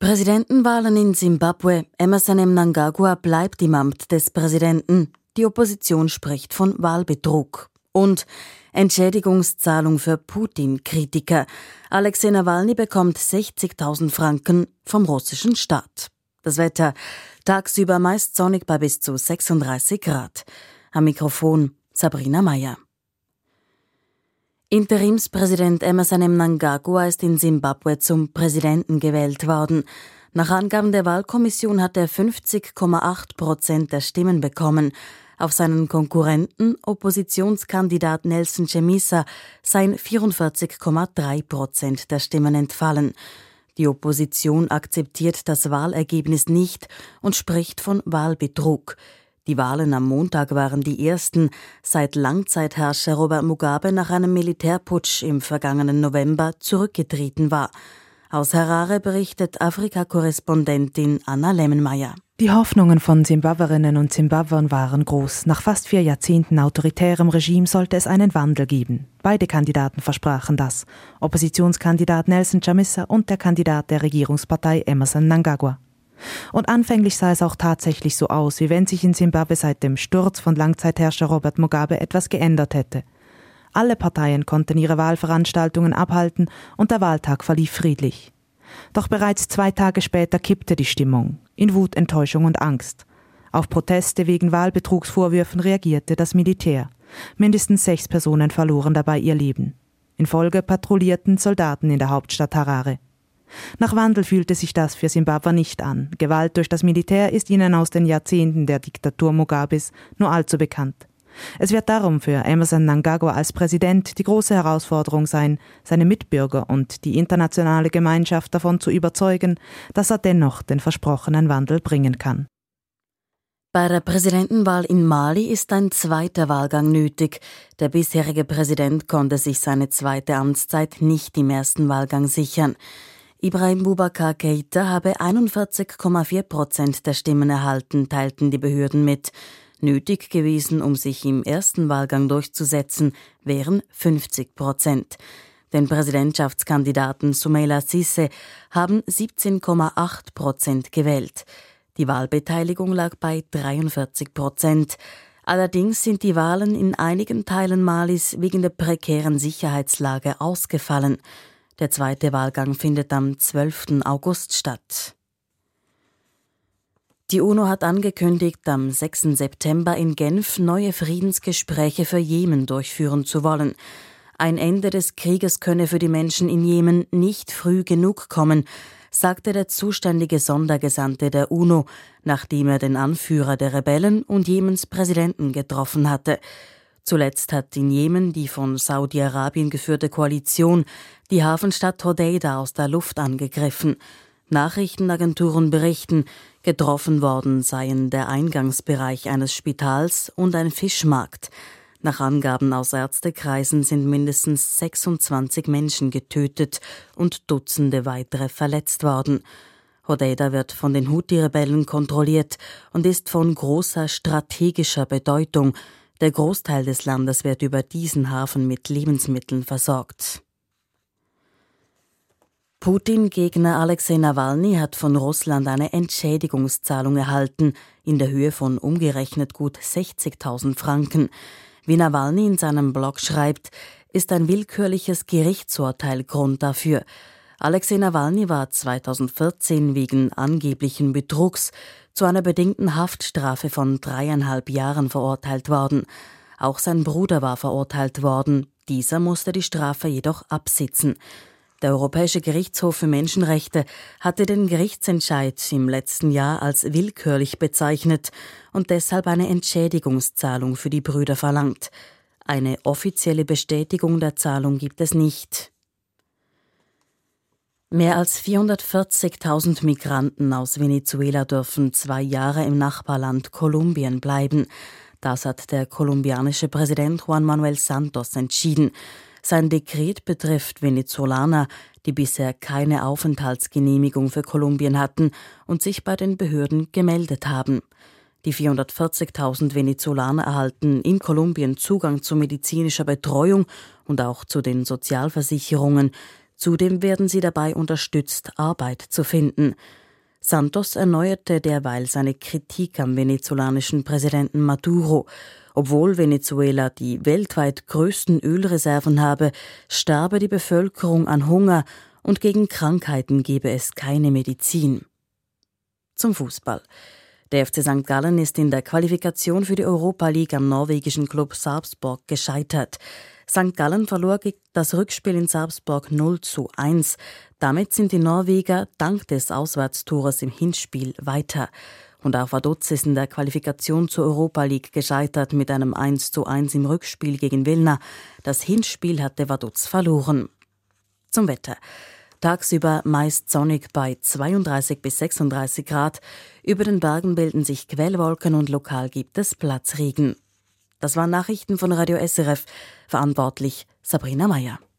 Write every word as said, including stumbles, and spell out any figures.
Präsidentenwahlen in Simbabwe. Emmerson Mnangagwa bleibt im Amt des Präsidenten. Die Opposition spricht von Wahlbetrug. Und Entschädigungszahlung für Putin-Kritiker. Alexei Nawalny bekommt sechzigtausend Franken vom russischen Staat. Das Wetter. Tagsüber meist sonnig bei bis zu sechsunddreißig Grad. Am Mikrofon Sabrina Meyer. Interimspräsident Emmerson Mnangagwa ist in Simbabwe zum Präsidenten gewählt worden. Nach Angaben der Wahlkommission hat er fünfzig Komma acht Prozent der Stimmen bekommen. Auf seinen Konkurrenten, Oppositionskandidat Nelson Chamisa, seien vierundvierzig Komma drei Prozent der Stimmen entfallen. Die Opposition akzeptiert das Wahlergebnis nicht und spricht von Wahlbetrug. Die Wahlen am Montag waren die ersten, seit Langzeitherrscher Robert Mugabe nach einem Militärputsch im vergangenen November zurückgetreten war. Aus Harare berichtet Afrika-Korrespondentin Anna Lemmenmeier. Die Hoffnungen von Simbabwerinnen und Simbabwern waren groß. Nach fast vier Jahrzehnten autoritärem Regime sollte es einen Wandel geben. Beide Kandidaten versprachen das. Oppositionskandidat Nelson Chamisa und der Kandidat der Regierungspartei Emmerson Mnangagwa. Und anfänglich sah es auch tatsächlich so aus, wie wenn sich in Simbabwe seit dem Sturz von Langzeitherrscher Robert Mugabe etwas geändert hätte. Alle Parteien konnten ihre Wahlveranstaltungen abhalten und der Wahltag verlief friedlich. Doch bereits zwei Tage später kippte die Stimmung, in Wut, Enttäuschung und Angst. Auf Proteste wegen Wahlbetrugsvorwürfen reagierte das Militär. Mindestens sechs Personen verloren dabei ihr Leben. In Folge patrouillierten Soldaten in der Hauptstadt Harare. Nach Wandel fühlte sich das für Simbabwe nicht an. Gewalt durch das Militär ist ihnen aus den Jahrzehnten der Diktatur Mugabes nur allzu bekannt. Es wird darum für Emmerson Mnangagwa als Präsident die große Herausforderung sein, seine Mitbürger und die internationale Gemeinschaft davon zu überzeugen, dass er dennoch den versprochenen Wandel bringen kann. Bei der Präsidentenwahl in Mali ist ein zweiter Wahlgang nötig. Der bisherige Präsident konnte sich seine zweite Amtszeit nicht im ersten Wahlgang sichern. Ibrahim Boubacar Keïta habe einundvierzig Komma vier Prozent der Stimmen erhalten, teilten die Behörden mit. Nötig gewesen, um sich im ersten Wahlgang durchzusetzen, wären fünfzig Prozent. Den Präsidentschaftskandidaten Soumaila Cissé haben siebzehn Komma acht Prozent gewählt. Die Wahlbeteiligung lag bei dreiundvierzig Prozent. Allerdings sind die Wahlen in einigen Teilen Malis wegen der prekären Sicherheitslage ausgefallen. Der zweite Wahlgang findet am zwölften August statt. Die UNO hat angekündigt, am sechsten September in Genf neue Friedensgespräche für Jemen durchführen zu wollen. Ein Ende des Krieges könne für die Menschen in Jemen nicht früh genug kommen, sagte der zuständige Sondergesandte der UNO, nachdem er den Anführer der Rebellen und Jemens Präsidenten getroffen hatte. Zuletzt hat in Jemen die von Saudi-Arabien geführte Koalition die Hafenstadt Hodeida aus der Luft angegriffen. Nachrichtenagenturen berichten, getroffen worden seien der Eingangsbereich eines Spitals und ein Fischmarkt. Nach Angaben aus Ärztekreisen sind mindestens sechsundzwanzig Menschen getötet und Dutzende weitere verletzt worden. Hodeida wird von den Houthi-Rebellen kontrolliert und ist von großer strategischer Bedeutung. Der Großteil des Landes wird über diesen Hafen mit Lebensmitteln versorgt. Putin-Gegner Alexei Nawalny hat von Russland eine Entschädigungszahlung erhalten, in der Höhe von umgerechnet gut sechzigtausend Franken. Wie Nawalny in seinem Blog schreibt, ist ein willkürliches Gerichtsurteil Grund dafür. Alexei Nawalny war zweitausendvierzehn wegen angeblichen Betrugs zu einer bedingten Haftstrafe von dreieinhalb Jahren verurteilt worden. Auch sein Bruder war verurteilt worden. Dieser musste die Strafe jedoch absitzen. Der Europäische Gerichtshof für Menschenrechte hatte den Gerichtsentscheid im letzten Jahr als willkürlich bezeichnet und deshalb eine Entschädigungszahlung für die Brüder verlangt. Eine offizielle Bestätigung der Zahlung gibt es nicht. Mehr als vierhundertvierzigtausend Migranten aus Venezuela dürfen zwei Jahre im Nachbarland Kolumbien bleiben. Das hat der kolumbianische Präsident Juan Manuel Santos entschieden. Sein Dekret betrifft Venezolaner, die bisher keine Aufenthaltsgenehmigung für Kolumbien hatten und sich bei den Behörden gemeldet haben. Die vierhundertvierzigtausend Venezolaner erhalten in Kolumbien Zugang zu medizinischer Betreuung und auch zu den Sozialversicherungen. Zudem werden sie dabei unterstützt, Arbeit zu finden. Santos erneuerte derweil seine Kritik am venezolanischen Präsidenten Maduro. Obwohl Venezuela die weltweit größten Ölreserven habe, sterbe die Bevölkerung an Hunger und gegen Krankheiten gebe es keine Medizin. Zum Fußball. Der F C Sankt Gallen ist in der Qualifikation für die Europa League am norwegischen Klub Sarpsborg gescheitert. Sankt Gallen verlor das Rückspiel in Sarpsborg null zu eins. Damit sind die Norweger dank des Auswärtstores im Hinspiel weiter. Und auch Vaduz ist in der Qualifikation zur Europa League gescheitert mit einem eins zu eins im Rückspiel gegen Vilna. Das Hinspiel hatte Vaduz verloren. Zum Wetter. Tagsüber meist sonnig bei zweiunddreißig bis sechsunddreißig Grad. Über den Bergen bilden sich Quellwolken und lokal gibt es Platzregen. Das waren Nachrichten von Radio S R F. Verantwortlich Sabrina Meyer.